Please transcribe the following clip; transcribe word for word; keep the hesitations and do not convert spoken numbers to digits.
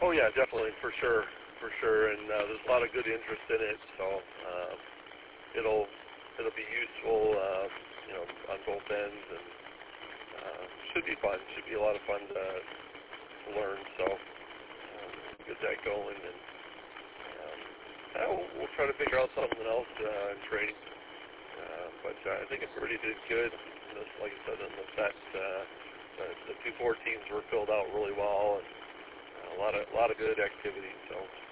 Oh yeah, definitely, for sure, for sure. And uh, there's a lot of good interest in it, so uh, it'll it'll be useful, uh, you know, on both ends, and uh, should be fun. Should be a lot of fun to, to learn. So um, get that going, and um, yeah, we'll, we'll try to figure out something else uh, in training. Uh, but uh, I think Birdie did good. You know, like I said, in the set, uh, the, the two four teams were filled out really well, and uh, a lot of a lot of good activity. So.